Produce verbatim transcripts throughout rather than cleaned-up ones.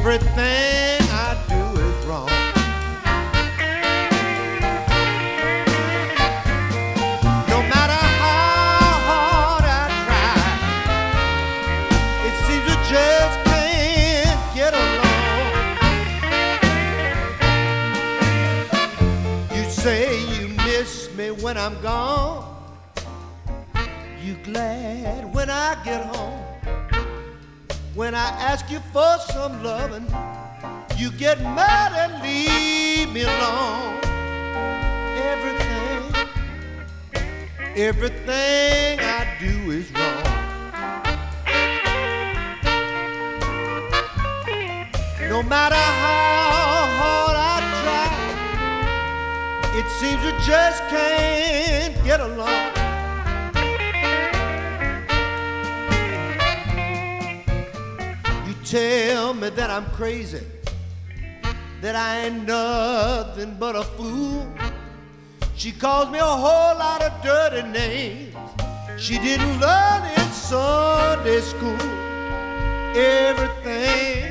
Everything I do is wrong. No matter how hard I try, it seems we just can't get along. You say you miss me when I'm gone. You glad when I get home. When I ask you for some loving, you get mad and leave me alone. Everything, everything I do is wrong. No matter how hard I try, it seems we just can't get along. Tell me that I'm crazy, that I ain't nothing but a fool. She calls me a whole lot of dirty names she didn't learn in Sunday school. Everything,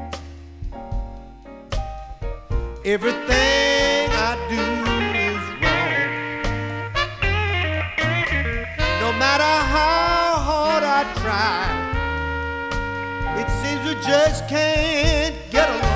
everything I do is wrong. No matter how hard I try, it seems we just can't get along.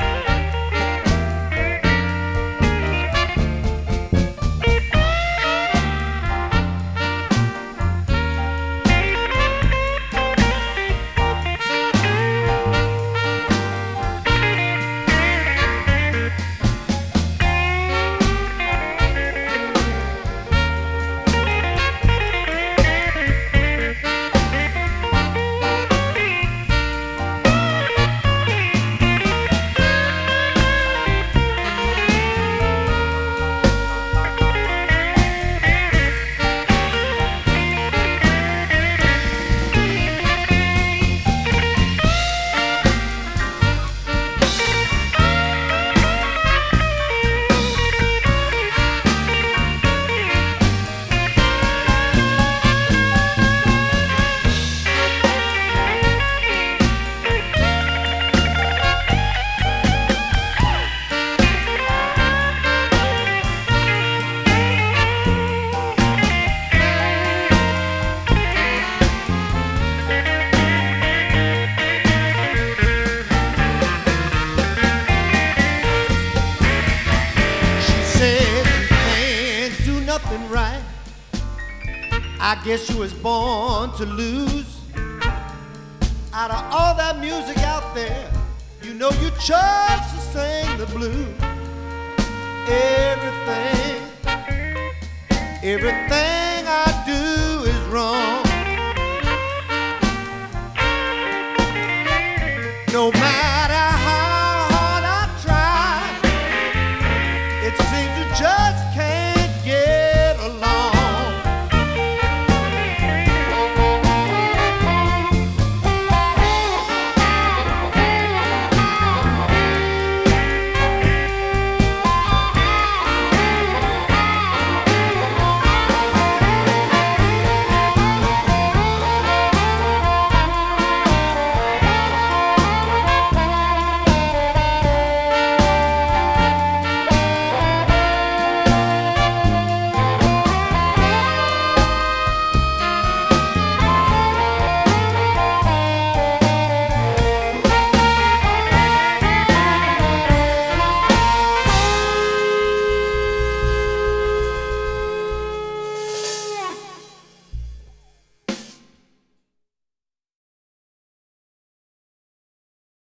Right, I guess you was born to lose. Out of all that music out there, you know you chose to sing the blues. Everything, everything